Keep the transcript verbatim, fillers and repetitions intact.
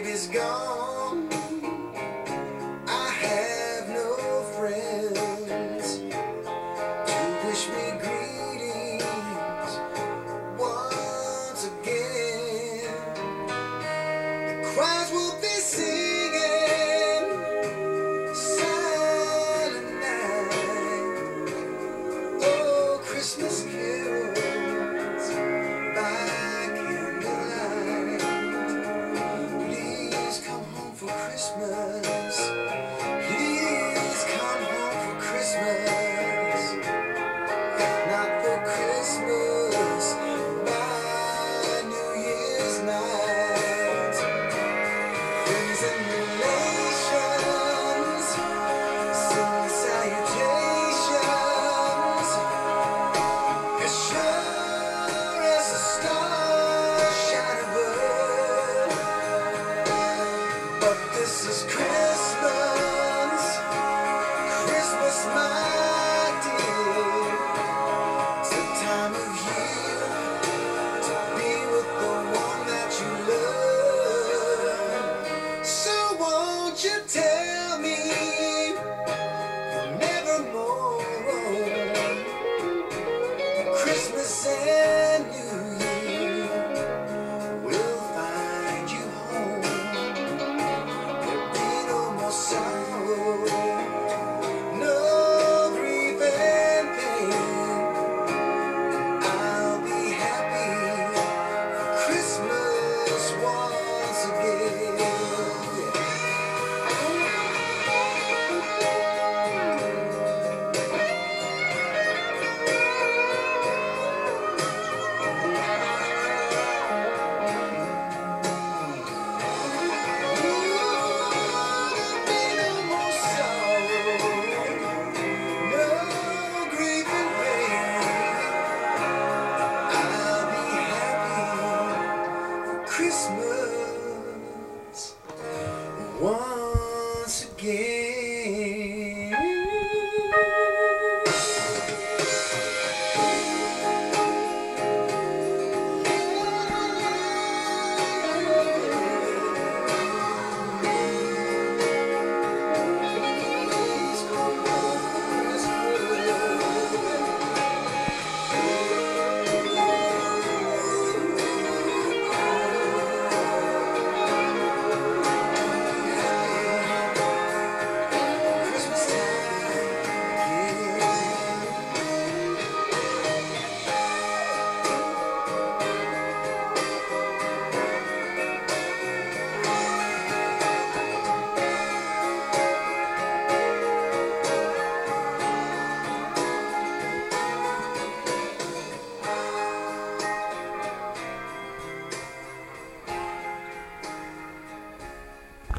is gone. I have no friends to wish me greetings once again. The choirs will be singing Silent Night, oh, Christmas carols by candlelight. Please come home for Christmas. Please come home for Christmas. Not for Christmas, by New Year's night. Friends and relations sing salutations. As sure as the stars shine above. But this is Christmas, Christmas, my dear. It's the time of year to be with the one that you love. So won't you tell me nevermore? Christmas and New Year will find you home. There'll be no more sorrow, no grief and pain. I'll be happy for Christmas once again. Christmas once